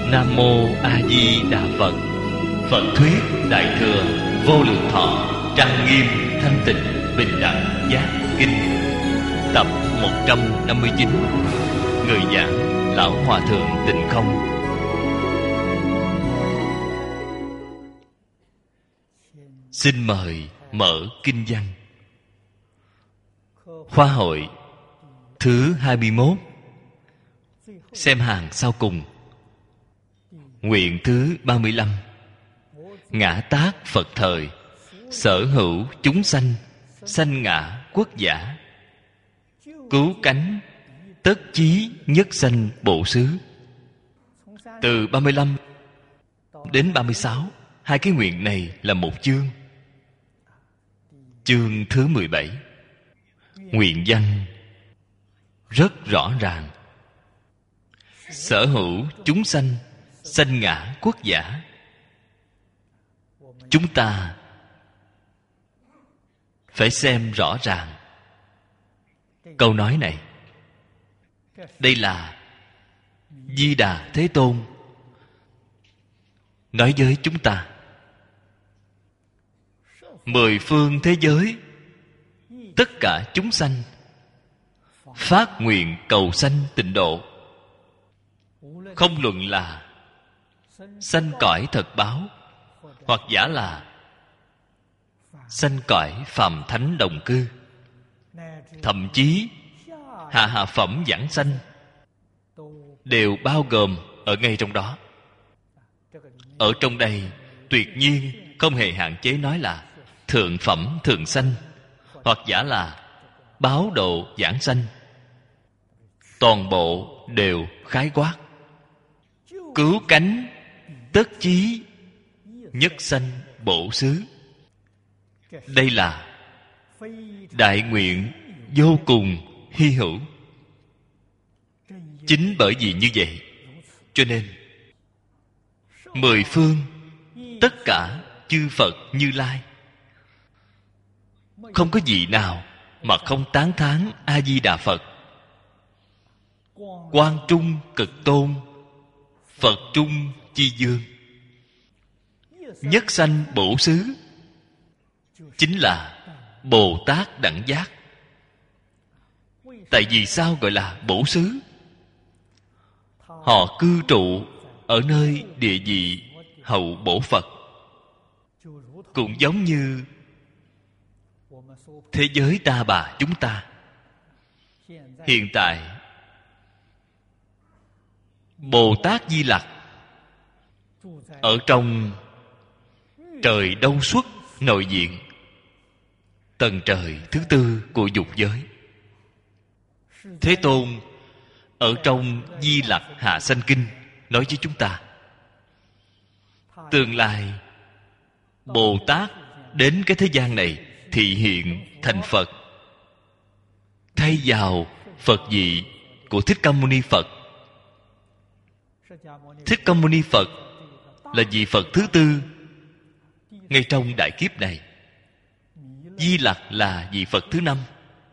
Nam Mô A Di Đà Phật. Phật thuyết Đại thừa Vô Lượng Thọ trang nghiêm thanh tịnh bình đẳng giác kinh. Tập 159. Người giảng Lão Hòa Thượng Tịnh Không. Xin mời mở kinh văn. Khoa hội thứ 21, xem hàng sau cùng. Nguyện thứ 35. Ngã tát Phật thời, sở hữu chúng sanh, sanh ngã quốc giả, cứu cánh tất chí nhất sanh bổ xứ. Từ 35 đến 36, hai cái nguyện này là một chương. Chương thứ 17, nguyện văn rất rõ ràng. Sở hữu chúng sanh, sanh ngã quốc giả. Chúng ta phải xem rõ ràng câu nói này. Đây là Di Đà Thế Tôn nói với chúng ta. Mười phương thế giới, tất cả chúng sanh phát nguyện cầu sanh tịnh độ. Không luận là sanh cõi thật báo, hoặc giả là sanh cõi phàm thánh đồng cư, thậm chí hạ phẩm giảng sanh đều bao gồm ở ngay trong đó. Ở trong đây tuyệt nhiên không hề hạn chế nói là thượng phẩm thường sanh, hoặc giả là báo độ giảng sanh. Toàn bộ đều khái quát. Cứu cánh tất chí nhất sanh bổ xứ. Đây là đại nguyện vô cùng hy hữu. Chính bởi vì như vậy, cho nên mười phương tất cả chư Phật Như Lai không có vị nào mà không tán thán A Di Đà Phật. Quang Trung Cực Tôn, Phật Trung Chi Dương, nhất sanh bổ xứ, chính là Bồ Tát đẳng giác. Tại vì sao gọi là bổ xứ? Họ cư trụ ở nơi địa vị hậu bổ Phật. Cũng giống như thế giới ta bà chúng ta hiện tại, Bồ Tát Di Lặc ở trong trời Đông Xuất nội diện, tầng trời thứ tư của dục giới. Thế Tôn ở trong Di Lặc Hạ Sanh Kinh nói với chúng ta, tương lai Bồ Tát đến cái thế gian này thị hiện thành Phật, thay vào Phật vị của Thích Ca Mâu Ni Phật. Thích Ca Mâu Ni Phật là vị Phật thứ tư ngay trong đại kiếp này. Di Lặc là vị Phật thứ năm.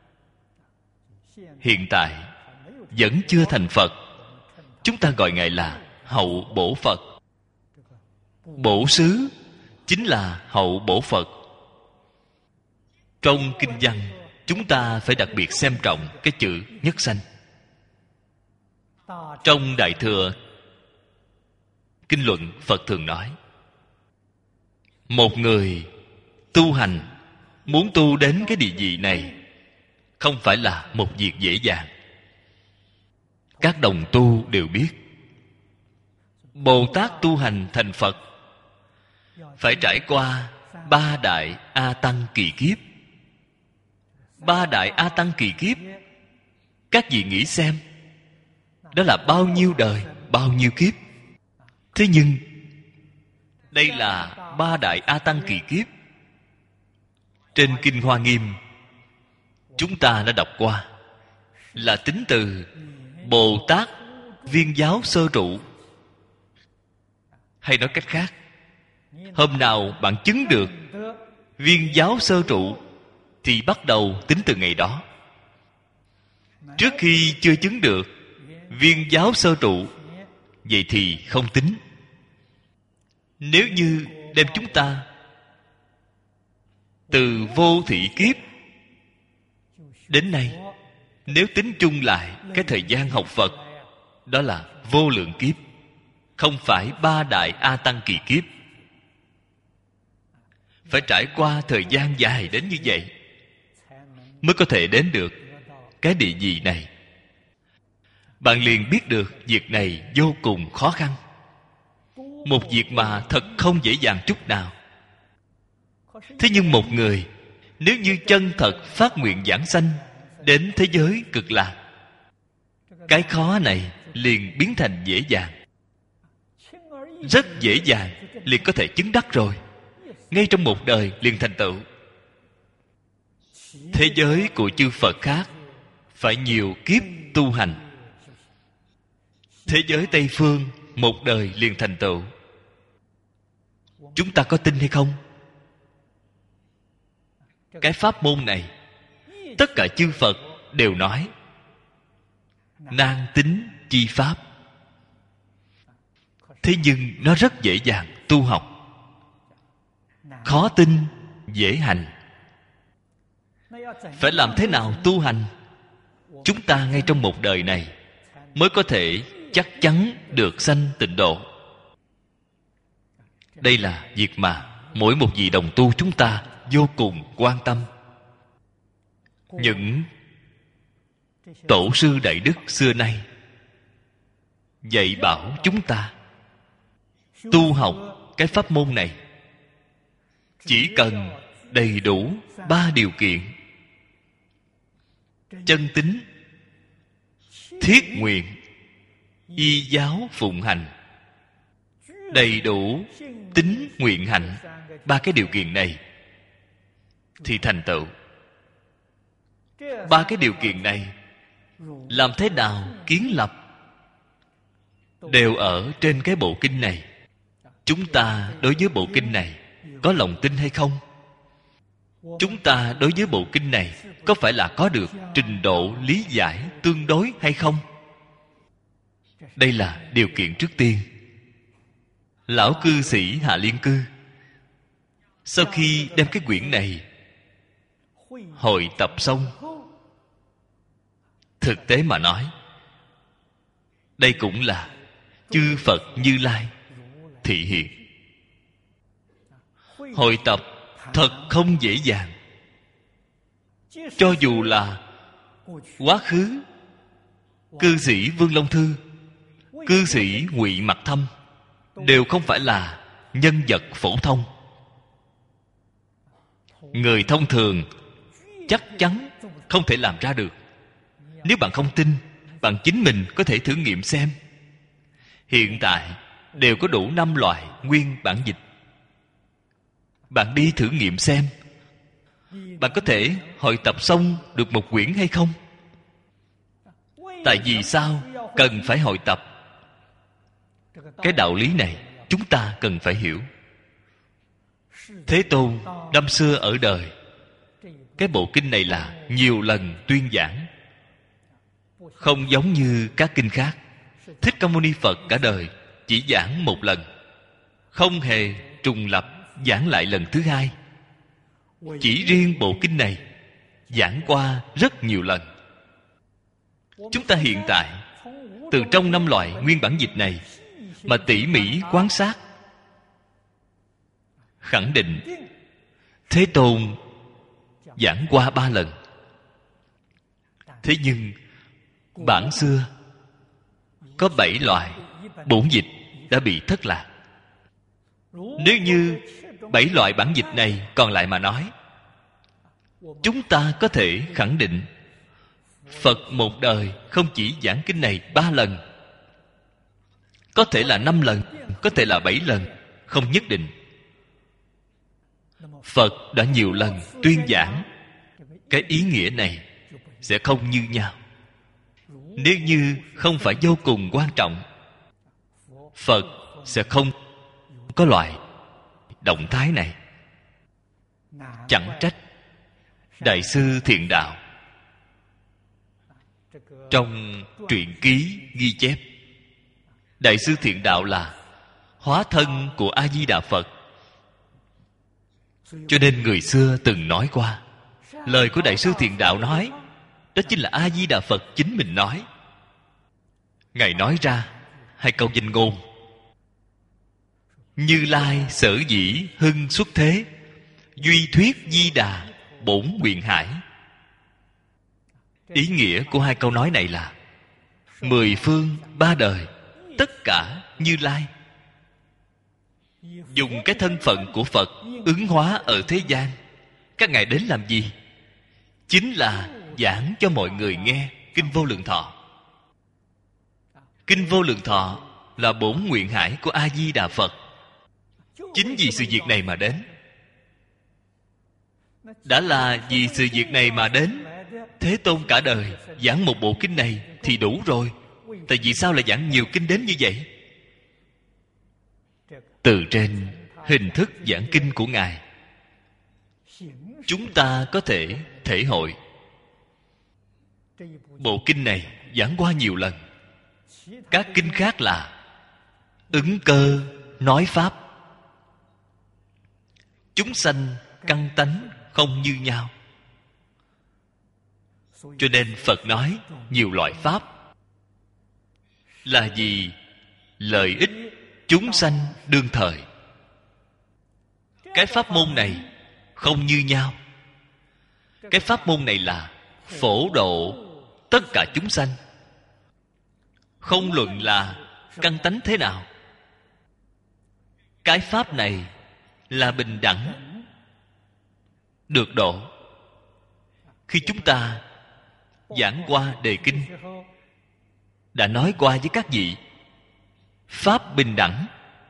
Hiện tại vẫn chưa thành Phật. Chúng ta gọi Ngài là hậu bổ Phật. Bổ xứ chính là hậu bổ Phật. Trong kinh văn, chúng ta phải đặc biệt xem trọng cái chữ nhất sanh. Trong Đại Thừa Kinh luận, Phật thường nói, một người tu hành muốn tu đến cái địa vị này không phải là một việc dễ dàng. Các đồng tu đều biết, Bồ Tát tu hành thành Phật phải trải qua ba đại A Tăng kỳ kiếp. Ba đại A Tăng kỳ kiếp, các vị nghĩ xem, đó là bao nhiêu đời, bao nhiêu kiếp. Thế nhưng đây là ba đại A Tăng kỳ kiếp. Trên Kinh Hoa Nghiêm chúng ta đã đọc qua, là tính từ Bồ Tát viên giáo sơ trụ. Hay nói cách khác, hôm nào bạn chứng được viên giáo sơ trụ thì bắt đầu tính từ ngày đó. Trước khi chưa chứng được viên giáo sơ trụ vậy thì không tính. Nếu như đem chúng ta từ vô thị kiếp đến nay, nếu tính chung lại cái thời gian học Phật, đó là vô lượng kiếp, không phải 3 đại A Tăng kỳ kiếp. Phải trải qua thời gian dài đến như vậy mới có thể đến được cái địa vị này. Bạn liền biết được việc này vô cùng khó khăn, một việc mà thật không dễ dàng chút nào. Thế nhưng một người nếu như chân thật phát nguyện giảng sanh đến thế giới cực lạc, cái khó này liền biến thành dễ dàng. Rất dễ dàng liền có thể chứng đắc rồi, ngay trong một đời liền thành tựu. Thế giới của chư Phật khác phải nhiều kiếp tu hành, thế giới Tây phương một đời liền thành tựu. Chúng ta có tin hay không? Cái pháp môn này tất cả chư Phật đều nói nan tín chi pháp. Thế nhưng nó rất dễ dàng tu học, khó tin dễ hành. Phải làm thế nào tu hành? Chúng ta ngay trong một đời này mới có thể chắc chắn được sanh tịnh độ. Đây là việc mà mỗi một vị đồng tu chúng ta vô cùng quan tâm. Những tổ sư đại đức xưa nay dạy bảo chúng ta tu học cái pháp môn này, chỉ cần đầy đủ 3 điều kiện: chân tín, thiết nguyện, y giáo phụng hành. Đầy đủ tín nguyện hạnh 3 cái điều kiện này thì thành tựu. 3 cái điều kiện này làm thế nào kiến lập đều ở trên cái bộ kinh này. Chúng ta đối với bộ kinh này có lòng tin hay không? Chúng ta đối với bộ kinh này có phải là có được trình độ lý giải tương đối hay không? Đây là điều kiện trước tiên. Lão cư sĩ Hạ Liên Cư sau khi đem cái quyển này hội tập xong, thực tế mà nói, đây cũng là chư Phật Như Lai thị hiện. Hội tập thật không dễ dàng. Cho dù là quá khứ cư sĩ Vương Long Thư, cư sĩ Ngụy Mặc Thâm đều không phải là nhân vật phổ thông. Người thông thường chắc chắn không thể làm ra được. Nếu bạn không tin, bạn chính mình có thể thử nghiệm xem. Hiện tại đều có đủ 5 loại nguyên bản dịch. Bạn đi thử nghiệm xem, bạn có thể hội tập xong được một quyển hay không? Tại vì sao cần phải hội tập? Cái đạo lý này chúng ta cần phải hiểu. Thế Tôn năm xưa ở đời, cái bộ kinh này là nhiều lần tuyên giảng, không giống như các kinh khác. Thích Ca Mâu Ni Phật cả đời chỉ giảng một lần, không hề trùng lập giảng lại lần thứ hai. Chỉ riêng bộ kinh này giảng qua rất nhiều lần. Chúng ta hiện tại từ trong 5 loại nguyên bản dịch này mà tỉ mỉ quan sát, khẳng định Thế Tôn giảng qua 3 lần. Thế nhưng bản xưa có 7 loại bổn dịch đã bị thất lạc. Nếu như 7 loại bản dịch này còn lại mà nói, chúng ta có thể khẳng định Phật một đời không chỉ giảng kinh này 3 lần, có thể là 5 lần, có thể là 7 lần, không nhất định. Phật đã nhiều lần tuyên giảng, cái ý nghĩa này sẽ không như nhau. Nếu như không phải vô cùng quan trọng, Phật sẽ không có loại động thái này. Chẳng trách Đại sư Thiện Đạo trong truyện ký ghi chép, Đại sư Thiện Đạo là hóa thân của A Di Đà Phật. Cho nên người xưa từng nói qua, lời của Đại sư Thiện Đạo nói, đó chính là A Di Đà Phật chính mình nói. Ngài nói ra hai câu danh ngôn: Như Lai sở dĩ hưng xuất thế, duy thuyết Di Đà bổn nguyện hải. Ý nghĩa của hai câu nói này là mười phương ba đời tất cả Như Lai dùng cái thân phận của Phật ứng hóa ở thế gian. Các ngài đến làm gì? Chính là giảng cho mọi người nghe Kinh Vô Lượng Thọ. Kinh Vô Lượng Thọ là bổn nguyện hải của A Di Đà Phật. Chính vì sự việc này mà đến. Đã là vì sự việc này mà đến, Thế Tôn cả đời giảng một bộ kinh này thì đủ rồi. Tại vì sao lại giảng nhiều kinh đến như vậy? Từ trên hình thức giảng kinh của Ngài, chúng ta có thể thể hội. Bộ kinh này giảng qua nhiều lần. Các kinh khác là ứng cơ nói pháp. Chúng sanh căn tánh không như nhau, cho nên Phật nói nhiều loại pháp. Là vì lợi ích chúng sanh đương thời. Cái pháp môn này không như nhau. Cái pháp môn này là phổ độ tất cả chúng sanh, không luận là căn tánh thế nào. Cái pháp này là bình đẳng, được độ. Khi chúng ta giảng qua đề kinh, đã nói qua với các vị, pháp bình đẳng,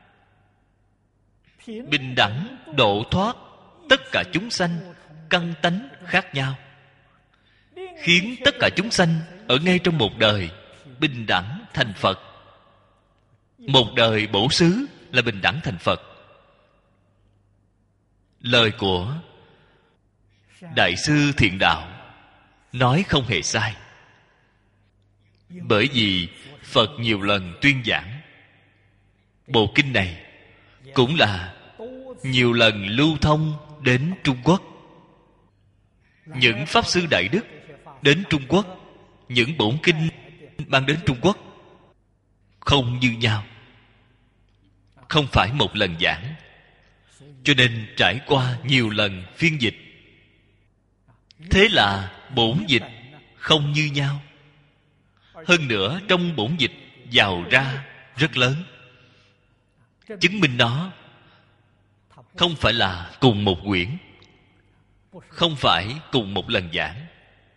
bình đẳng độ thoát tất cả chúng sanh căn tánh khác nhau, khiến tất cả chúng sanh ở ngay trong một đời bình đẳng thành Phật. Một đời bổ xứ là bình đẳng thành Phật. Lời của Đại sư Thiện Đạo nói không hề sai. Bởi vì Phật nhiều lần tuyên giảng. Bộ kinh này cũng là nhiều lần lưu thông đến Trung Quốc. Những Pháp Sư Đại Đức đến Trung Quốc, những bổn kinh mang đến Trung Quốc không như nhau, không phải một lần giảng. Cho nên trải qua nhiều lần phiên dịch. Thế là bổn dịch không như nhau. Hơn nữa trong bổn dịch giàu ra rất lớn, chứng minh nó không phải là cùng một quyển, không phải cùng một lần giảng.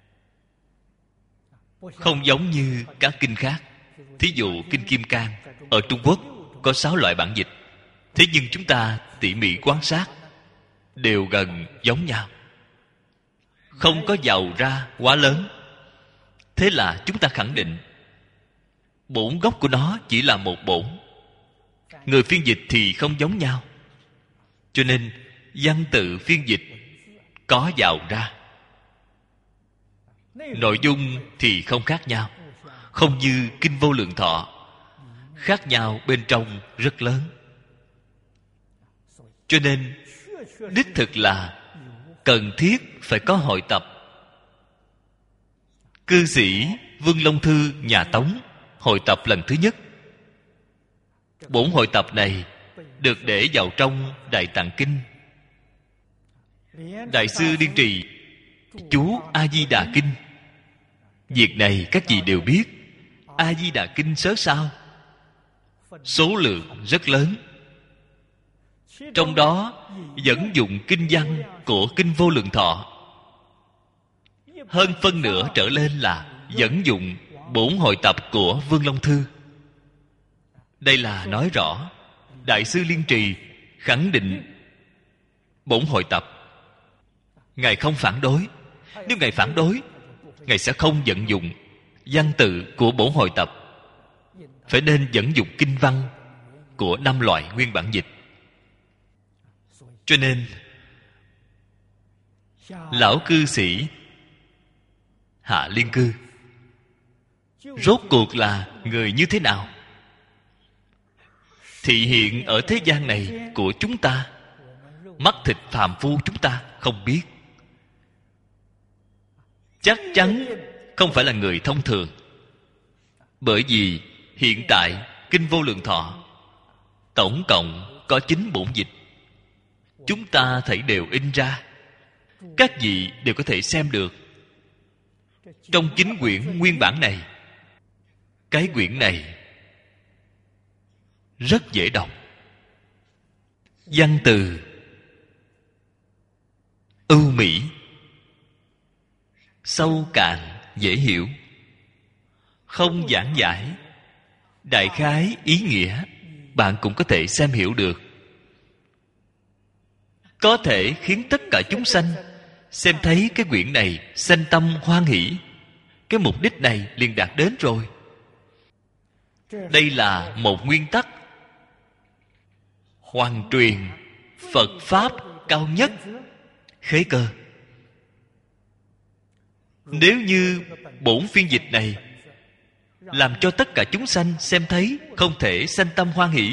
Không giống như các kinh khác. Thí dụ Kinh Kim Cang ở Trung Quốc có 6 loại bản dịch. Thế nhưng chúng ta tỉ mỉ quan sát, đều gần giống nhau, không có giàu ra quá lớn. Thế là chúng ta khẳng định bổn gốc của nó chỉ là một bổn. Người phiên dịch thì không giống nhau, cho nên văn tự phiên dịch có giàu ra, nội dung thì không khác nhau. Không như Kinh Vô Lượng Thọ, khác nhau bên trong rất lớn. Cho nên đích thực là cần thiết phải có hội tập. Cư sĩ Vương Long Thư nhà Tống hội tập lần thứ nhất. Bổn hội tập này được để vào trong Đại Tạng Kinh. Đại sư Điên Trì chú A Di Đà Kinh. Việc này các vị đều biết. A Di Đà Kinh sớ sao, số lượng rất lớn. Trong đó dẫn dụng kinh văn của Kinh Vô Lượng Thọ. Hơn phân nửa trở lên là dẫn dụng bổn hội tập của Vương Long Thư. Đây là nói rõ Đại sư Liên Trì khẳng định bổn hội tập. Ngài không phản đối. Nếu Ngài phản đối, Ngài sẽ không vận dụng văn tự của bổn hội tập, phải nên dẫn dụng kinh văn của 5 loại nguyên bản dịch. Cho nên lão cư sĩ Hạ Liên Cư rốt cuộc là người như thế nào? thị hiện ở thế gian này của chúng ta, mắt thịt phàm phu chúng ta không biết. Chắc chắn không phải là người thông thường. Bởi vì hiện tại Kinh Vô Lượng Thọ tổng cộng có 9 bổn dịch. Chúng ta thấy đều in ra, các vị đều có thể xem được. Trong 9 quyển nguyên bản này, cái quyển này rất dễ đọc, văn từ ưu mỹ, sâu cạn dễ hiểu, không giảng giải, đại khái ý nghĩa bạn cũng có thể xem hiểu được, có thể khiến tất cả chúng sanh xem thấy cái quyển này sanh tâm hoan hỷ. Cái mục đích này liền đạt đến rồi. Đây là một nguyên tắc hoàn truyền Phật Pháp cao nhất, khế cơ. Nếu như bổn phiên dịch này làm cho tất cả chúng sanh xem thấy không thể sanh tâm hoan hỷ,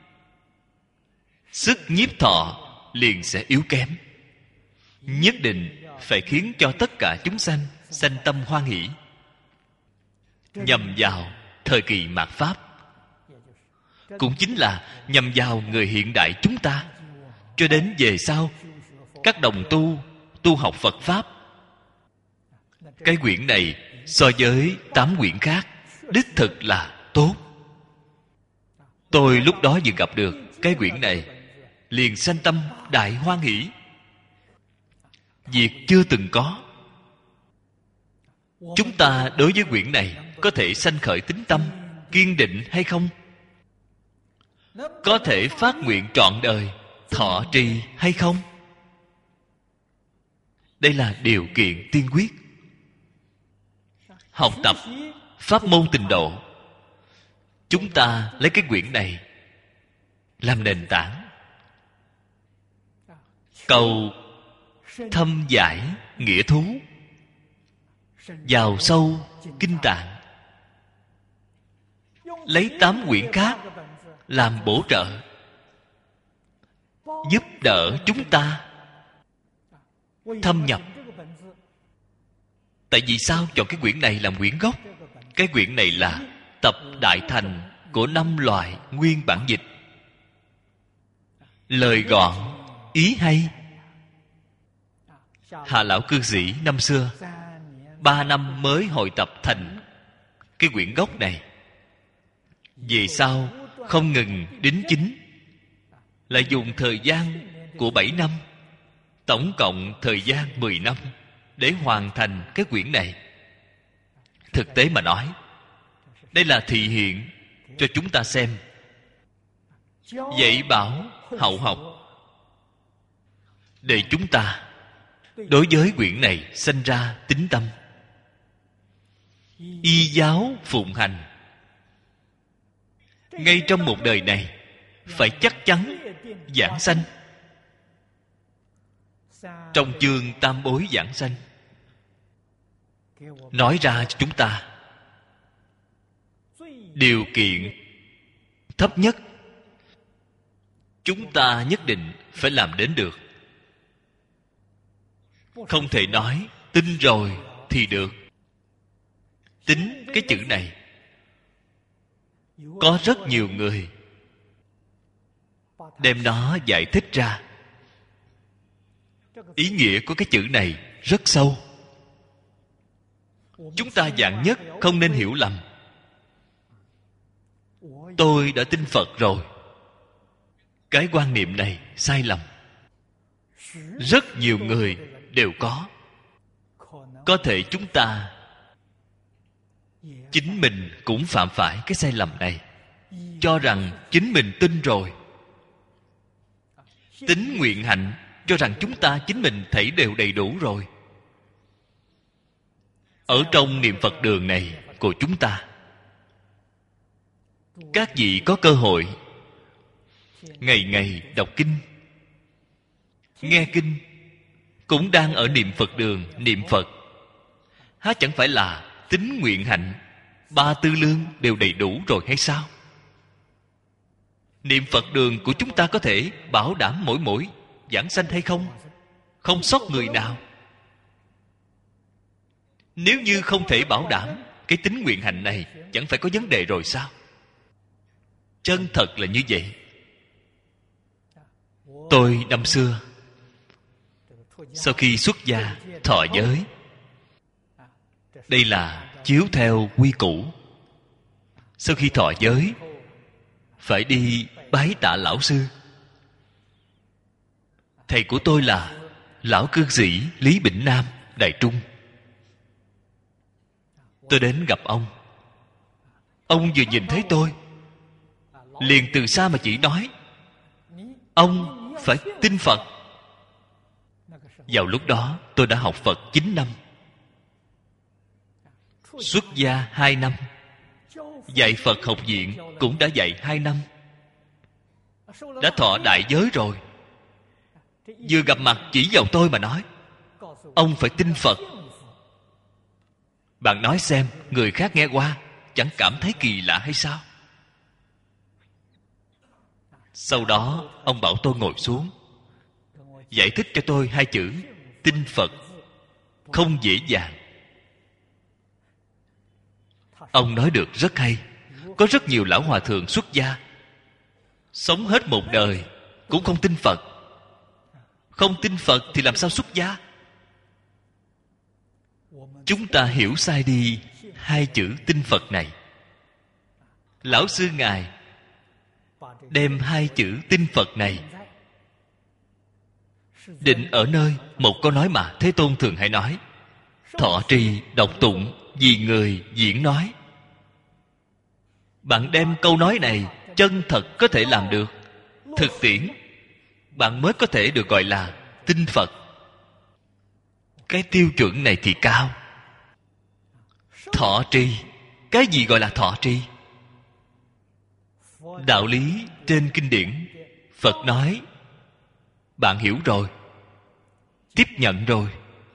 sức nhiếp thọ liền sẽ yếu kém. Nhất định phải khiến cho tất cả chúng sanh sanh tâm hoan hỷ. Nhằm vào thời kỳ mạt Pháp, cũng chính là nhằm vào người hiện đại chúng ta. Cho đến về sau, các đồng tu học Phật Pháp, cái quyển này so với 8 quyển khác đích thực là tốt. Tôi lúc đó vừa gặp được cái quyển này, liền sanh tâm đại hoan hỷ. Việc chưa từng có. Chúng ta đối với quyển này có thể sanh khởi tín tâm kiên định hay không? Có thể phát nguyện trọn đời thọ trì hay không? Đây là điều kiện tiên quyết. Học tập pháp môn tịnh độ, chúng ta lấy cái quyển này làm nền tảng, cầu thâm giải nghĩa thú, vào sâu kinh tạng, lấy 8 quyển khác làm bổ trợ, giúp đỡ chúng ta thâm nhập. Tại vì sao chọn cái quyển này làm quyển gốc? Cái quyển này là tập đại thành của 5 loại nguyên bản dịch. Lời gọn, ý hay. Hà lão cư sĩ năm xưa 3 năm mới hội tập thành cái quyển gốc này. Về sau không ngừng đính chính, lại dùng thời gian của 7 năm, tổng cộng thời gian 10 năm để hoàn thành cái quyển này. Thực tế mà nói, đây là thị hiện cho chúng ta xem, dạy bảo hậu học, để chúng ta đối với quyển này sanh ra tín tâm, y giáo phụng hành. Ngay trong một đời này phải chắc chắn giảng sanh. Trong chương tam bối giảng sanh nói ra cho chúng ta điều kiện thấp nhất chúng ta nhất định phải làm đến được. Không thể nói tin rồi thì được. Tín cái chữ này có rất nhiều người đem nó giải thích ra. Ý nghĩa của cái chữ này rất sâu. Chúng ta vạn nhất không nên hiểu lầm. Tôi đã tin Phật rồi. Cái quan niệm này sai lầm. Rất nhiều người đều có. Có thể chúng ta chính mình cũng phạm phải cái sai lầm này, cho rằng chính mình tin rồi. Tín nguyện hạnh cho rằng chúng ta chính mình thấy đều đầy đủ rồi. Ở trong niệm Phật đường này của chúng ta, các vị có cơ hội ngày ngày đọc kinh, nghe kinh, cũng đang ở niệm Phật đường niệm Phật. Há chẳng phải là tín nguyện hạnh, 3 tư lương đều đầy đủ rồi hay sao? Niệm Phật đường của chúng ta có thể bảo đảm mỗi mỗi giảng sanh hay không? Không sót người nào. Nếu như không thể bảo đảm, cái tính nguyện hành này chẳng phải có vấn đề rồi sao? Chân thật là như vậy. Tôi năm xưa sau khi xuất gia thọ giới, đây là chiếu theo quy củ. Sau khi thọ giới phải đi bái tạ lão sư. Thầy của tôi là lão cư sĩ Lý Bỉnh Nam, Đài Trung. Tôi đến gặp ông. Ông vừa nhìn thấy tôi liền từ xa mà chỉ nói: ông phải tin Phật. Vào lúc đó tôi đã học Phật 9 năm, xuất gia 2 năm, dạy Phật học viện cũng đã dạy 2 năm, đã thọ đại giới rồi. Vừa gặp mặt chỉ vào tôi mà nói: ông phải tin Phật. Bạn nói xem, người khác nghe qua chẳng cảm thấy kỳ lạ hay sao? Sau đó ông bảo tôi ngồi xuống, giải thích cho tôi 2 chữ tin Phật không dễ dàng. Ông nói được rất hay. Có rất nhiều lão hòa thượng xuất gia sống hết một đời cũng không tin Phật. Không tin Phật thì làm sao xuất gia? Chúng ta hiểu sai đi 2 chữ tin Phật này. Lão sư ngài đem 2 chữ tin Phật này định ở nơi một câu nói mà Thế Tôn thường hay nói: thọ trì đọc tụng vì người diễn nói. Bạn đem câu nói này chân thật có thể làm được, thực tiễn, bạn mới có thể được gọi là tin Phật. Cái tiêu chuẩn này thì cao. Thọ trì, cái gì gọi là thọ trì? Đạo lý trên kinh điển Phật nói, bạn hiểu rồi, tiếp nhận rồi.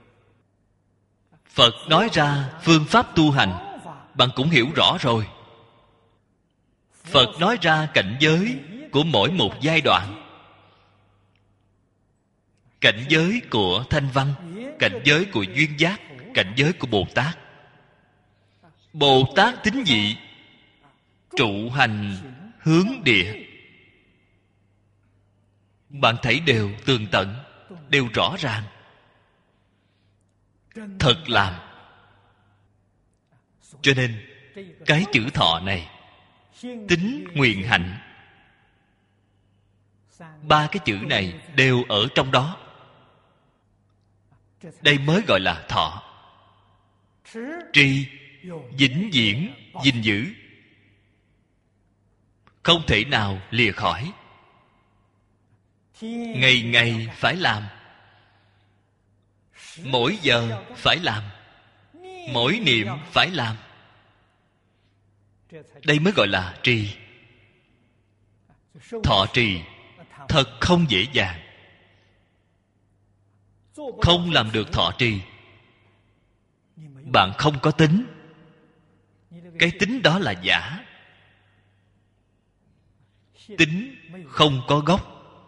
Phật nói ra phương pháp tu hành, bạn cũng hiểu rõ rồi. Phật nói ra cảnh giới của mỗi một giai đoạn. Cảnh giới của Thanh Văn, cảnh giới của Duyên Giác, cảnh giới của Bồ Tát. Bồ Tát tín dị, trụ hành hướng địa. Bạn thấy đều tường tận, đều rõ ràng. Thật làm. Cho nên cái chữ thọ này, tín nguyện hạnh, 3 cái chữ này đều ở trong đó. Đây mới gọi là thọ. Trì, vĩnh viễn gìn giữ, không thể nào lìa khỏi. Ngày ngày phải làm, mỗi giờ phải làm, mỗi niệm phải làm. Đây mới gọi là trì. Thọ trì thật không dễ dàng. Không làm được thọ trì, bạn không có tính. Cái tính đó là giả. Tính không có gốc.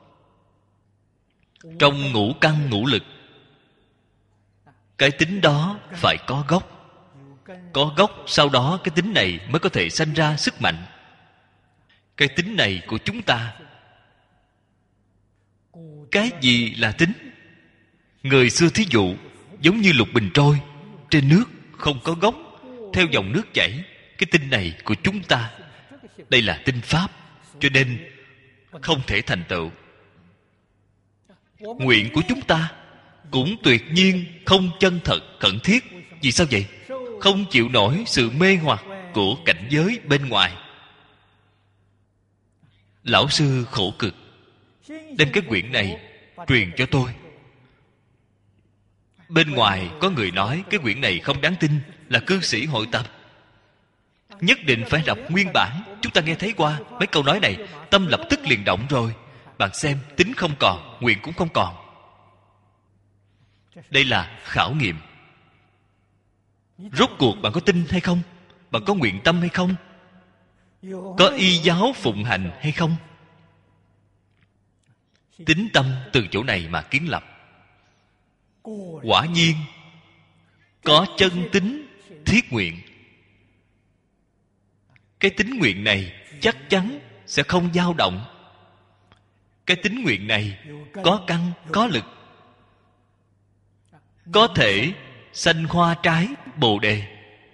Trong ngũ căn ngũ lực, cái tính đó phải có gốc. Có gốc, sau đó cái tính này mới có thể sanh ra sức mạnh. Cái tính này của chúng ta, cái gì là tính? Người xưa thí dụ giống như lục bình trôi trên nước, không có gốc, theo dòng nước chảy. Cái tinh này của chúng ta, đây là tinh pháp, cho nên không thể thành tựu. Nguyện của chúng ta cũng tuyệt nhiên không chân thật khẩn thiết. Vì sao vậy? Không chịu nổi sự mê hoặc của cảnh giới bên ngoài. Lão sư khổ cực đem cái quyển này truyền cho tôi. Bên ngoài có người nói cái quyển này không đáng tin, là cư sĩ hội tập, nhất định phải đọc nguyên bản. Chúng ta nghe thấy qua mấy câu nói này, tâm lập tức liền động rồi. Bạn xem, tính không còn, nguyện cũng không còn. Đây là khảo nghiệm. Rốt cuộc bạn có tin hay không? Bạn có nguyện tâm hay không? Có y giáo phụng hành hay không? tín tâm từ chỗ này mà kiến lập. Quả nhiên có chân tín thiết nguyện. Cái tín nguyện này chắc chắn sẽ không dao động. Cái tín nguyện này có căn có lực, có thể sanh hoa trái bồ đề.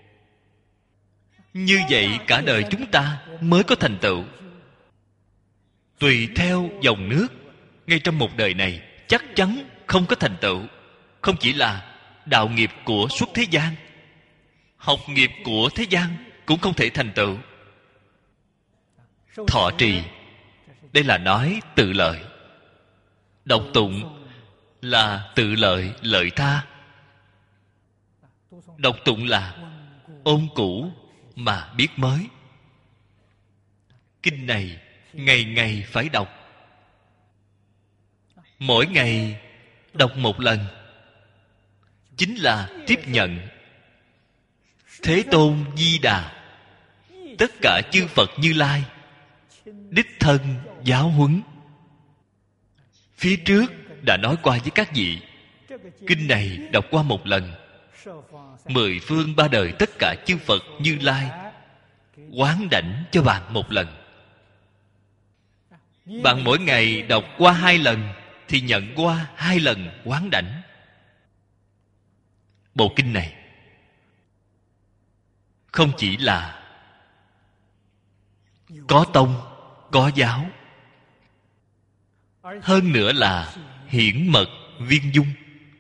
Như vậy cả đời chúng ta mới có thành tựu. Tùy theo dòng nước, ngay trong một đời này chắc chắn không có thành tựu. Không chỉ là đạo nghiệp của suốt thế gian, học nghiệp của thế gian cũng không thể thành tựu. Thọ trì, đây là nói tự lợi. Đọc tụng là tự lợi lợi tha. Đọc tụng là ôn cũ mà biết mới. Kinh này ngày ngày phải đọc. Mỗi ngày đọc một lần chính là tiếp nhận Thế Tôn Di Đà, tất cả chư Phật Như Lai đích thân giáo huấn. Phía trước đã nói qua với các vị, kinh này đọc qua một lần, mười phương ba đời tất cả chư Phật Như Lai quán đảnh cho bạn một lần. Bạn mỗi ngày đọc qua 2 lần thì nhận qua 2 lần quán đảnh. Bộ kinh này không chỉ là có tông, có giáo, hơn nữa là hiển mật viên dung,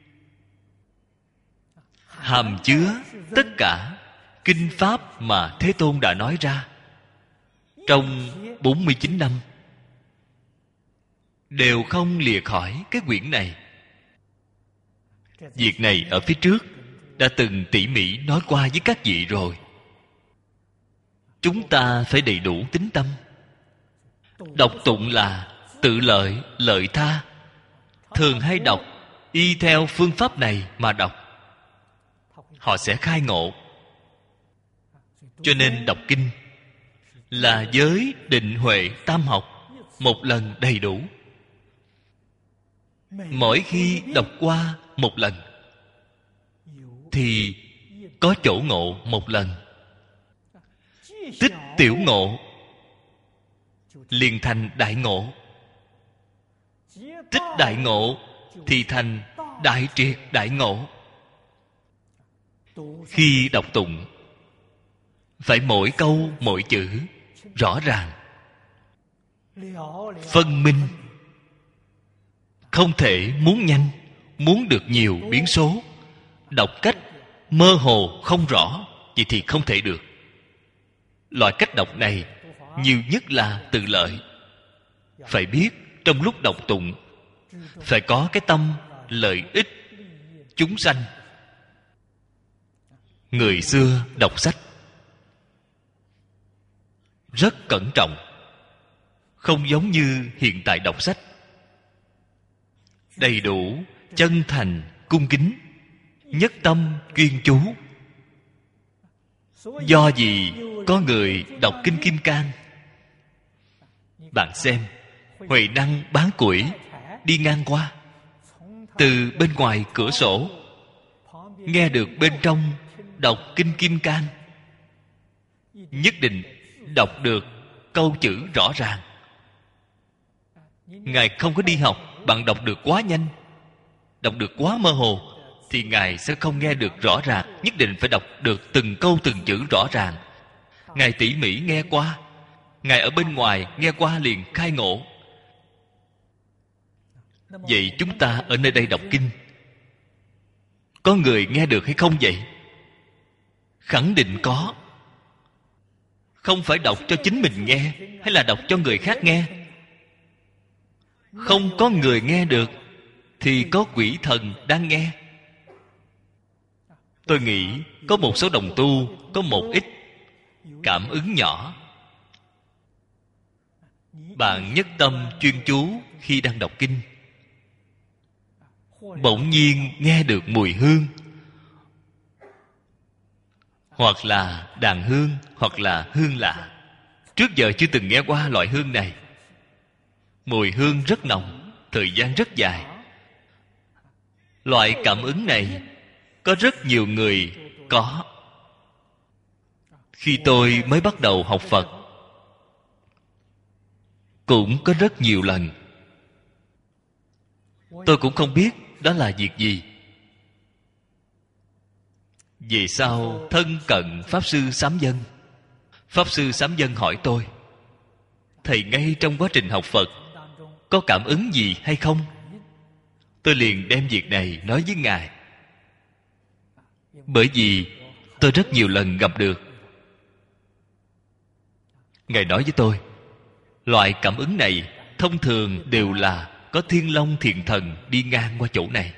hàm chứa tất cả kinh pháp mà Thế Tôn đã nói ra trong 49 năm, đều không lìa khỏi cái quyển này. Việc này ở phía trước đã từng tỉ mỉ nói qua với các vị rồi. Chúng ta phải đầy đủ tín tâm. Đọc tụng là tự lợi lợi tha. Thường hay đọc y theo phương pháp này mà đọc, họ sẽ khai ngộ. Cho nên đọc kinh là giới định huệ tam học một lần đầy đủ. Mỗi khi đọc qua một lần thì có chỗ ngộ một lần. Tích tiểu ngộ liền thành đại ngộ. Tích đại ngộ thì thành đại triệt đại ngộ. Khi đọc tụng phải mỗi câu mỗi chữ rõ ràng, phân minh. Không thể muốn nhanh, muốn được nhiều biến số, đọc cách mơ hồ không rõ, vậy thì không thể được. Loại cách đọc này nhiều nhất là tự lợi. Phải biết trong lúc đọc tụng phải có cái tâm lợi ích chúng sanh. Người xưa đọc sách rất cẩn trọng, không giống như hiện tại đọc sách. Đầy đủ chân thành cung kính, nhất tâm chuyên chú. Do gì có người đọc kinh Kim Cang, bạn xem, Huệ Năng bán củi đi ngang qua, từ bên ngoài cửa sổ nghe được bên trong đọc kinh Kim Cang, nhất định đọc được câu chữ rõ ràng. Ngài không có đi học, bạn đọc được quá nhanh, đọc được quá mơ hồ, thì Ngài sẽ không nghe được rõ ràng. Nhất định phải đọc được từng câu từng chữ rõ ràng. Ngài tỉ mỉ nghe qua, Ngài ở bên ngoài nghe qua liền khai ngộ. Vậy chúng ta ở nơi đây đọc kinh, có người nghe được hay không vậy? Khẳng định có. Không phải đọc cho chính mình nghe, hay là đọc cho người khác nghe. Không có người nghe được thì có quỷ thần đang nghe. Tôi nghĩ có một số đồng tu có một ít cảm ứng nhỏ. Bạn nhất tâm chuyên chú khi đang đọc kinh, bỗng nhiên nghe được mùi hương, hoặc là đàn hương, hoặc là hương lạ. Trước giờ chưa từng nghe qua loại hương này. Mùi hương rất nồng, thời gian rất dài. Loại cảm ứng này có rất nhiều người có. Khi tôi mới bắt đầu học Phật, cũng có rất nhiều lần. Tôi cũng không biết đó là việc gì. Về sau thân cận Pháp Sư Sám Dân. Pháp Sư Sám Dân hỏi tôi: thầy ngay trong quá trình học Phật có cảm ứng gì hay không? Tôi liền đem việc này nói với Ngài. Bởi vì tôi rất nhiều lần gặp được. Ngài nói với tôi, loại cảm ứng này thông thường đều là có thiên long thiện thần đi ngang qua chỗ này,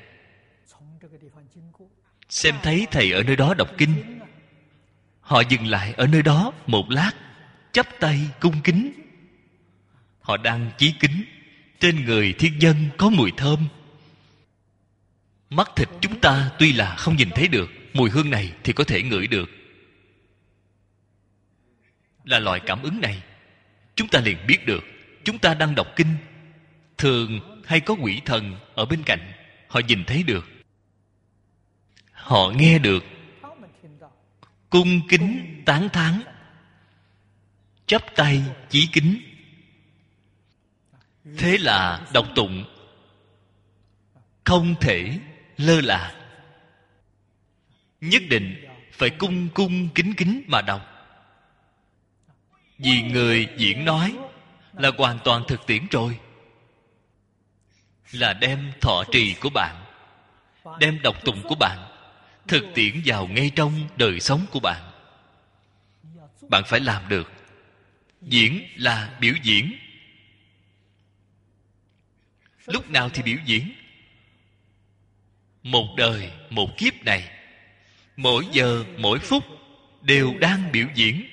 xem thấy thầy ở nơi đó đọc kinh, họ dừng lại ở nơi đó một lát, chắp tay cung kính. Họ đang chí kính. Trên người thiên nhân có mùi thơm. Mắt thịt chúng ta tuy là không nhìn thấy được, mùi hương này thì có thể ngửi được. Là loại cảm ứng này, chúng ta liền biết được chúng ta đang đọc kinh. Thường hay có quỷ thần ở bên cạnh, họ nhìn thấy được, họ nghe được, cung kính tán thán, chắp tay chí kính. Thế là đọc tụng không thể lơ là, nhất định phải cung cung kính kính mà đọc. Vì người diễn nói là hoàn toàn thực tiễn rồi, là đem thọ trì của bạn, đem đọc tụng của bạn thực tiễn vào ngay trong đời sống của bạn. Bạn phải làm được. Diễn là biểu diễn. Lúc nào thì biểu diễn? Một đời một kiếp này, mỗi giờ mỗi phút đều đang biểu diễn,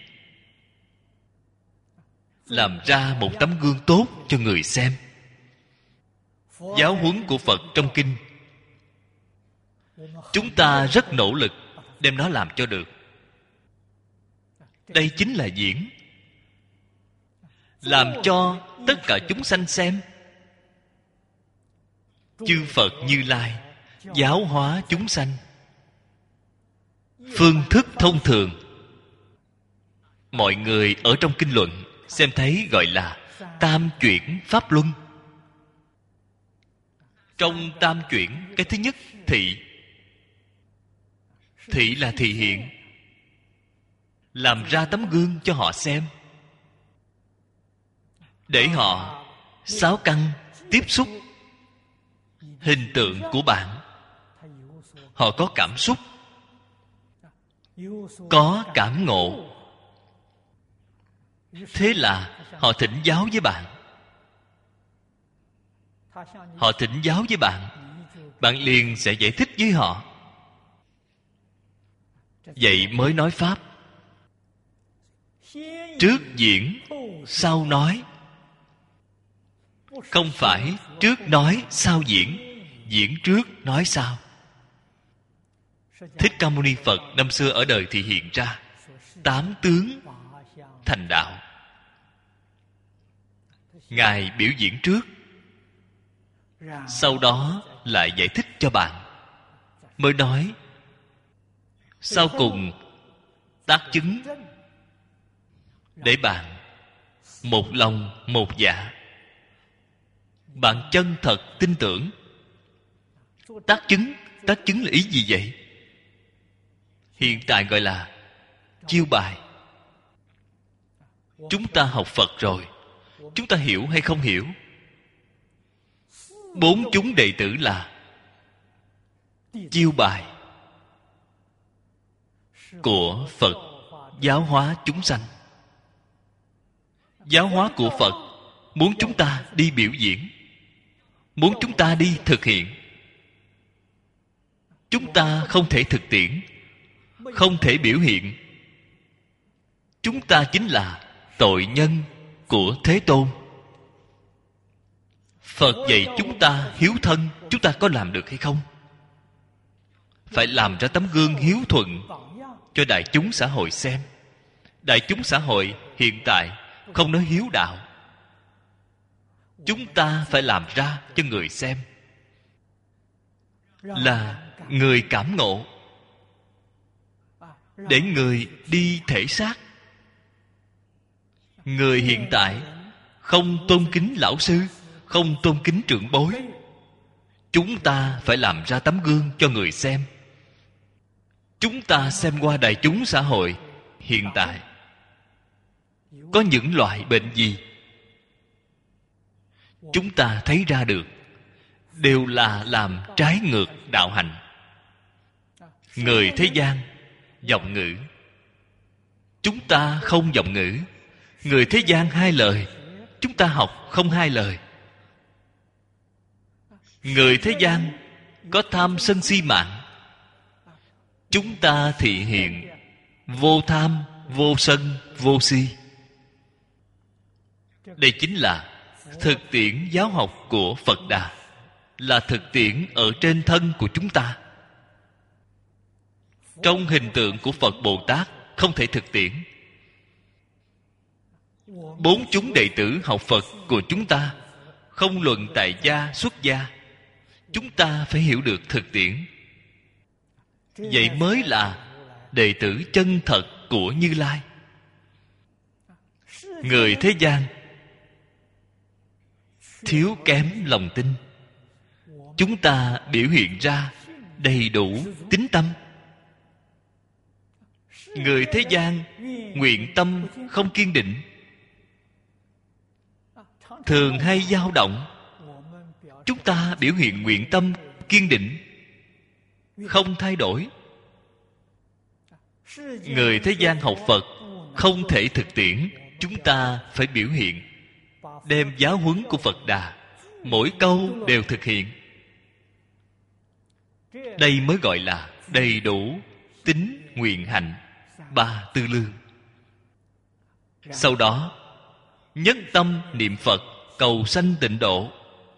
làm ra một tấm gương tốt cho người xem. Giáo huấn của Phật trong kinh, chúng ta rất nỗ lực đem nó làm cho được. Đây chính là diễn, làm cho tất cả chúng sanh xem. Chư Phật Như Lai giáo hóa chúng sanh, phương thức thông thường. Mọi người ở trong kinh luận xem thấy gọi là tam chuyển pháp luân. Trong tam chuyển, cái thứ nhất thị. Thị là thị hiện, làm ra tấm gương cho họ xem, để họ sáu căn tiếp xúc hình tượng của bạn. Họ có cảm xúc, có cảm ngộ. Thế là họ thỉnh giáo với bạn. Họ thỉnh giáo với bạn, bạn liền sẽ giải thích với họ. Vậy mới nói Pháp. Trước diễn, sau nói. Không phải trước nói, sau diễn. Diễn trước, nói sau. Thích Ca Mâu Ni Phật năm xưa ở đời thì hiện ra 8 tướng thành đạo. Ngài biểu diễn trước, sau đó lại giải thích cho bạn, mới nói sau cùng tác chứng, để bạn một lòng một dạ, bạn chân thật tin tưởng. Tác chứng là ý gì vậy? Hiện tại gọi là chiêu bài. Chúng ta học Phật rồi, chúng ta hiểu hay không hiểu? 4 chúng đệ tử là chiêu bài của Phật giáo hóa chúng sanh. Giáo hóa của Phật muốn chúng ta đi biểu diễn, muốn chúng ta đi thực hiện. Chúng ta không thể thực tiễn, không thể biểu hiện. Chúng ta chính là tội nhân của Thế Tôn. Phật dạy chúng ta hiếu thân, chúng ta có làm được hay không? Phải làm ra tấm gương hiếu thuận cho đại chúng xã hội xem. Đại chúng xã hội hiện tại không nói hiếu đạo. chúng ta phải làm ra cho người xem, là người cảm ngộ, để người đi thể xác. Người hiện tại không tôn kính lão sư, không tôn kính trưởng bối, chúng ta phải làm ra tấm gương cho người xem. Chúng ta xem qua đại chúng xã hội hiện tại có những loại bệnh gì, chúng ta thấy ra được, đều là làm trái ngược đạo hạnh. Người thế gian vọng ngữ, chúng ta không vọng ngữ. Người thế gian hai lời, chúng ta học không hai lời. Người thế gian có tham sân si mạng, chúng ta thị hiện vô tham, vô sân, vô si. Đây chính là thực tiễn giáo học của Phật Đà, là thực tiễn ở trên thân của chúng ta. Trong hình tượng của Phật Bồ Tát không thể thực tiễn. Bốn chúng đệ tử học Phật của chúng ta, không luận tại gia xuất gia, chúng ta phải hiểu được thực tiễn. Vậy mới là đệ tử chân thật của Như Lai. Người thế gian thiếu kém lòng tin, chúng ta biểu hiện ra đầy đủ tín tâm. Người thế gian nguyện tâm không kiên định, thường hay dao động. Chúng ta biểu hiện nguyện tâm kiên định, không thay đổi. Người thế gian học Phật không thể thực tiễn, chúng ta phải biểu hiện, đem giáo huấn của Phật Đà mỗi câu đều thực hiện. Đây mới gọi là đầy đủ tín nguyện hạnh ba tư lương. Sau đó nhất tâm niệm Phật cầu sanh tịnh độ,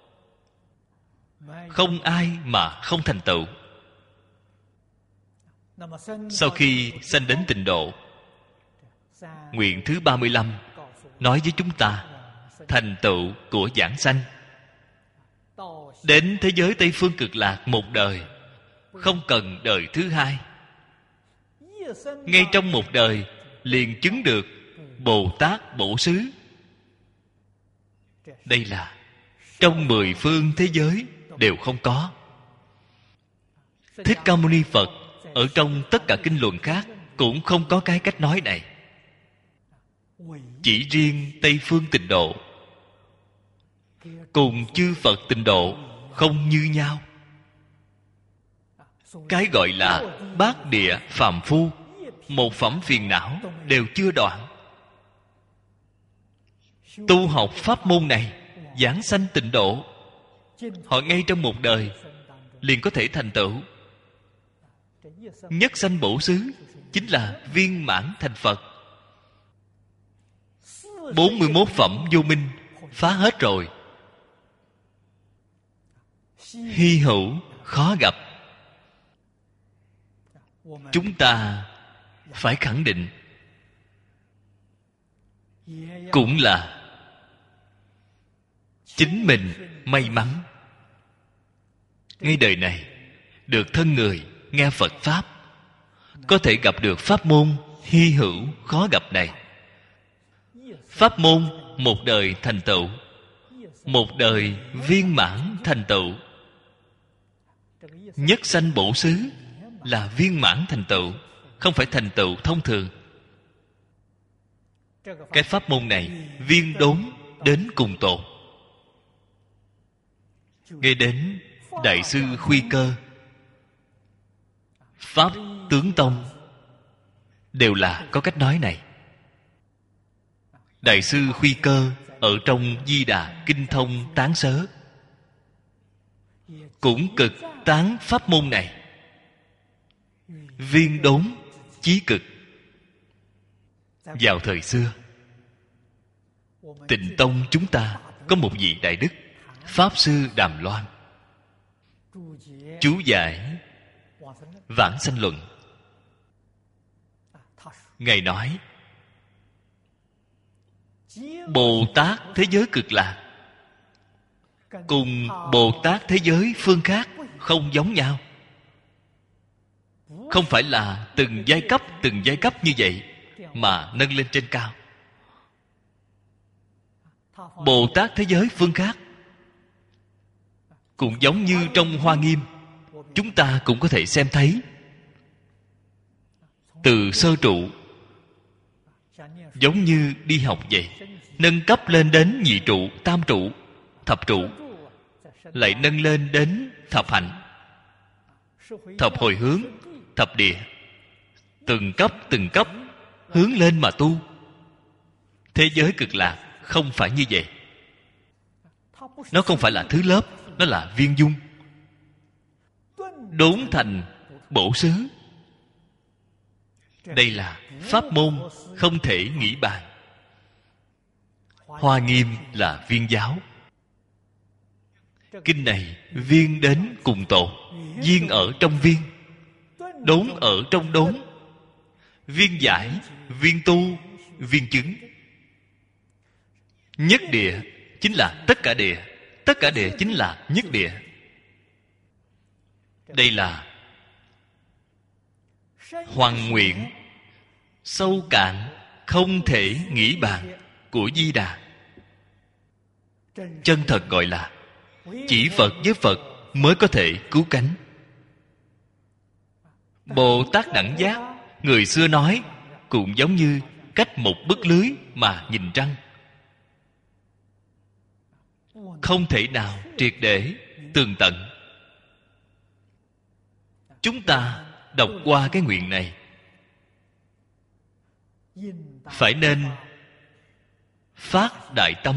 không ai mà không thành tựu. Sau khi sanh đến tịnh độ, nguyện thứ 35 nói với chúng ta thành tựu của giảng sanh. Đến thế giới Tây Phương Cực Lạc một đời, không cần đời thứ hai. Ngay trong một đời liền chứng được Bồ Tát Bổ Xứ. Đây là trong 10 phương thế giới đều không có. Thích Ca Mâu Ni Phật ở trong tất cả kinh luận khác cũng không có cái cách nói này. Chỉ riêng Tây Phương Tịnh Độ cùng chư Phật Tịnh Độ không như nhau. Cái gọi là bát địa phàm phu, một phẩm phiền não đều chưa đoạn. Tu học pháp môn này giảng sanh tịnh độ, họ ngay trong một đời liền có thể thành tựu. Nhất sanh bổ xứ chính là viên mãn thành Phật. 41 phẩm vô minh phá hết rồi. Hy hữu khó gặp. Chúng ta phải khẳng định, cũng là chính mình may mắn ngay đời này được thân người nghe Phật Pháp, có thể gặp được pháp môn hy hữu khó gặp này. Pháp môn một đời thành tựu, một đời viên mãn thành tựu. Nhất sanh bổ xứ là viên mãn thành tựu, không phải thành tựu thông thường. Cái pháp môn này viên đốn đến cùng tột. Nghe đến Đại sư Khuy Cơ, Pháp Tướng Tông đều là có cách nói này. Đại sư Khuy Cơ ở trong Di Đà Kinh Thông Tán Sớ cũng cực tán pháp môn này, viên đốn chí cực. Vào thời xưa, Tịnh Tông chúng ta có một vị đại đức Pháp Sư Đàm Loan, chú giải Vãng Sanh Luận. Ngài nói Bồ Tát thế giới cực lạc cùng Bồ Tát thế giới phương khác không giống nhau. Không phải là từng giai cấp như vậy mà nâng lên trên cao. Bồ Tát thế giới phương khác cũng giống như trong Hoa Nghiêm, chúng ta cũng có thể xem thấy. Từ sơ trụ, giống như đi học vậy, nâng cấp lên đến nhị trụ, tam trụ, thập trụ, lại nâng lên đến thập hạnh, thập hồi hướng, thập địa. Từng cấp hướng lên mà tu. Thế giới cực lạc không phải như vậy. Nó không phải là thứ lớp, nó là viên dung, đốn thành bổ xứ. Đây là pháp môn không thể nghĩ bàn. Hoa Nghiêm là viên giáo. Kinh này viên đến cùng tột, viên ở trong viên, đốn ở trong đốn, viên giải, viên tu, viên chứng. Nhất địa chính là tất cả địa, tất cả địa chính là nhất địa. Đây là hoằng nguyện sâu cạn không thể nghĩ bàn của Di Đà. Chân thật gọi là chỉ Phật với Phật mới có thể cứu cánh. Bồ Tát đẳng giác, người xưa nói, cũng giống như cách một bức lưới mà nhìn trăng. Không thể nào triệt để tường tận. Chúng ta đọc qua cái nguyện này, phải nên phát đại tâm,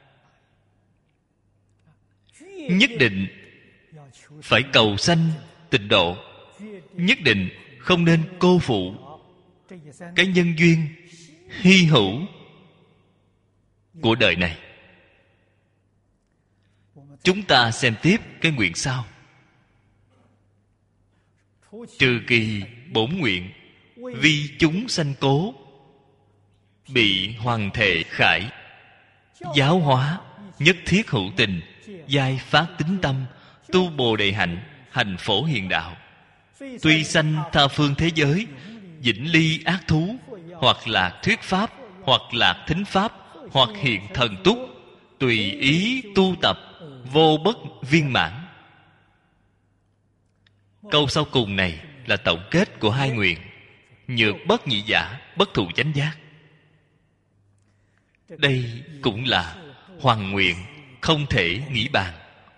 nhất định phải cầu sanh tịnh độ, nhất định không nên cô phụ cái nhân duyên hy hữu của đời này. Chúng ta xem tiếp cái nguyện sau. Trừ kỳ bổn nguyện, vì chúng sanh cố, bị hoàng thệ khải, giáo hóa nhất thiết hữu tình, giai phát tín tâm, tu bồ đề hạnh, hành phổ hiền đạo. Tuy sanh tha phương thế giới, vĩnh ly ác thú, hoặc lạc thuyết pháp, hoặc lạc thính pháp, hoặc hiện thần túc, tùy ý tu tập, vô bất viên mãn. Câu sau cùng này là tổng kết của hai nguyện: nhược bất nhị giả, bất thù chánh giác. Đây cũng là hoằng nguyện không thể nghĩ bàn.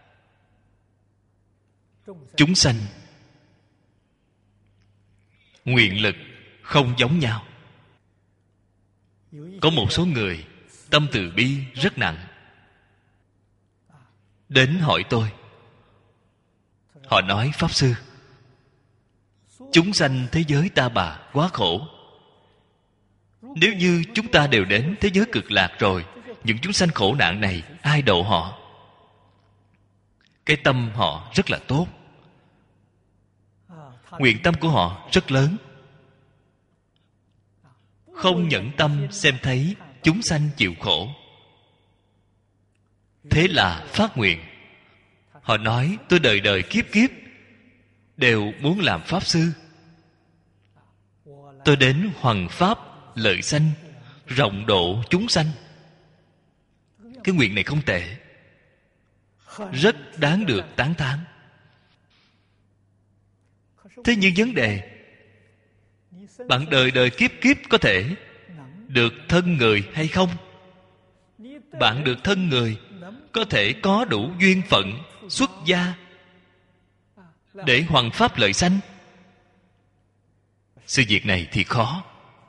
Chúng sanh nguyện lực không giống nhau. Có một số người tâm từ bi rất nặng, đến hỏi tôi. Họ nói: Pháp Sư, chúng sanh thế giới ta bà quá khổ. Nếu như chúng ta đều đến thế giới cực lạc rồi, những chúng sanh khổ nạn này ai độ họ? Cái tâm họ rất là tốt, nguyện tâm của họ rất lớn, không nhẫn tâm xem thấy chúng sanh chịu khổ. Thế là phát nguyện. Họ nói: tôi đời đời kiếp kiếp đều muốn làm Pháp Sư. Tôi đến hoằng pháp lợi sanh, rộng độ chúng sanh. Cái nguyện này không tệ, rất đáng được tán thán. Thế nhưng vấn đề, bạn đời đời kiếp kiếp có thể được thân người hay không? Bạn được thân người, có thể có đủ duyên phận xuất gia để hoằng pháp lợi sanh? Sự việc này thì khó.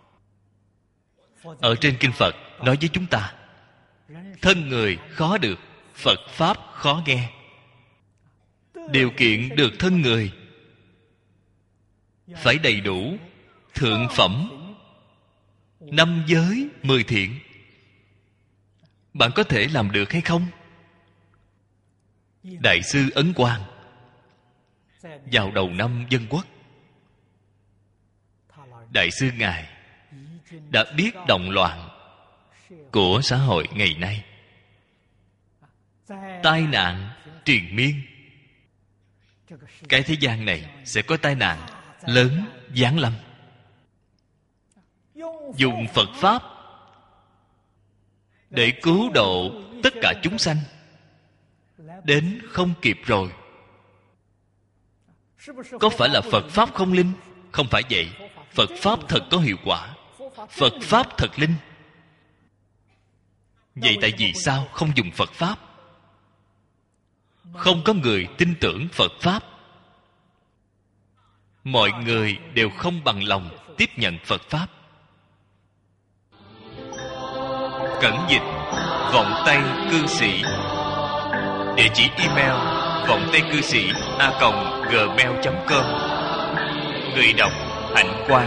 Ở trên kinh Phật nói với chúng ta, thân người khó được, Phật Pháp khó nghe. Điều kiện được thân người phải đầy đủ thượng phẩm 5 giới 10 thiện. Bạn có thể làm được hay không? Đại sư Ấn Quang vào đầu năm Dân Quốc, Đại sư Ngài đã biết động loạn của xã hội ngày nay. tai nạn triền miên. Cái thế gian này sẽ có tai nạn lớn giáng lâm. Dùng Phật Pháp để cứu độ tất cả chúng sanh, đến không kịp rồi. Có phải là Phật Pháp không linh? Không phải vậy. Phật Pháp thật có hiệu quả, Phật Pháp thật linh. Vậy tại vì sao không dùng Phật Pháp? Không có người tin tưởng Phật Pháp. Mọi người đều không bằng lòng tiếp nhận Phật Pháp. Cẩn dịch Vọng Tây Cư Sĩ. Địa chỉ email vọng tây cư sĩ @gmail.com. Người đọc Hạnh Quang.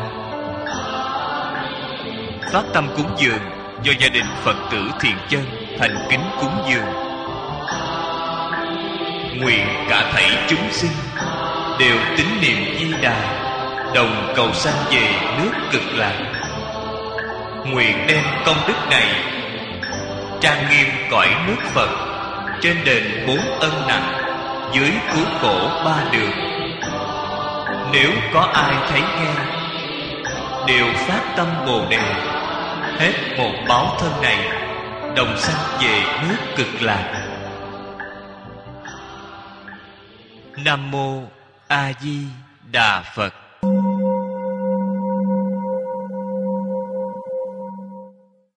Phát tâm cúng dường do gia đình Phật tử Thiện Chân thành kính cúng dường. Nguyện cả thảy chúng sinh đều tín niệm Di Đà, đồng cầu sanh về nước Cực Lạc. Nguyện đem công đức này trang nghiêm cõi nước Phật, trên đền 4 ân nặng, dưới cứu khổ 3 đường. Nếu có ai thấy nghe, đều phát tâm Bồ Đề, hết một báo thân này, đồng sanh về nước Cực Lạc. Nam Mô A Di Đà Phật.